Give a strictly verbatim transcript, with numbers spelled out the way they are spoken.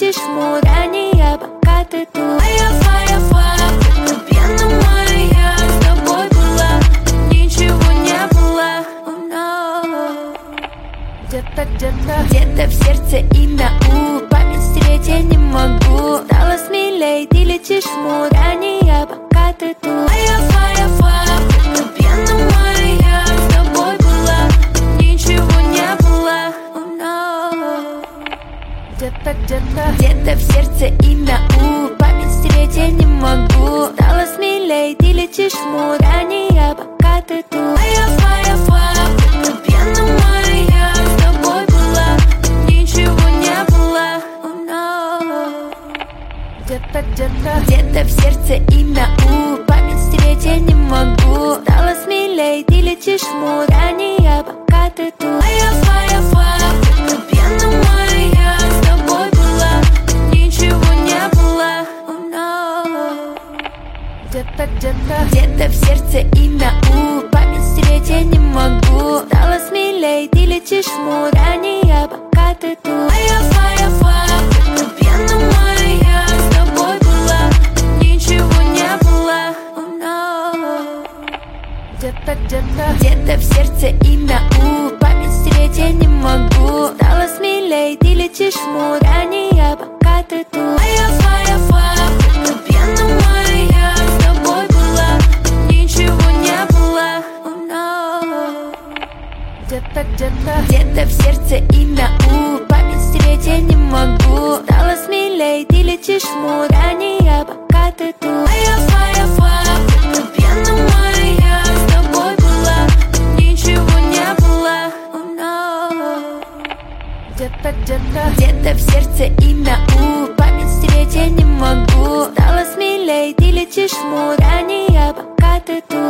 летишь в муране, пока ты тут. Фая, фая, фая, постепенно моя с тобой была, ничего не было, oh no. Где-то, где-то, где-то в сердце и на у, память стереть я не могу. Стала смелей, ты летишь в муране, пока ты тут. Фая, фая, фая, постепенно моя с тобой была, ничего не было, oh no. Где-то, где-то, где-то в сердце и на у, память стереть я не могу. Стала смелей, ты летишь в муране, пока ты тут. Фая, фая, фая, постепенно моя с тобой была, ничего не было, oh no. Где-то, где-то, где-то в сердце и на у, память стереть я не могу. Стала смелей, ты летишь в муране, пока ты тут. Фая, фая, фая, постепенно моя с тобой была, ничего не было, oh no. Где-то, где-то, где-то в сердце и на у, память стереть я не могу. Стала смелей, ты летишь в муране, пока ты тут. Фая, фая, фая, постепенно моя с тобой была, ничего не было, oh no. Где-то, где-то, где-то в сердце и на у, память стереть я не могу. Стала смелей, ты летишь в муране, пока ты тут. Фая, фая, фая, постепенно моя с тобой была, ничего не было, oh no. Где-то, где-то, где-то в сердце и на у, память стереть я не могу. Стала смелей, ты летишь в муране, пока ты тут. Фая, фая, фая, постепенно моя с тобой была, ничего не было, oh no. Где-то, где-то, где-то в сердце и на у,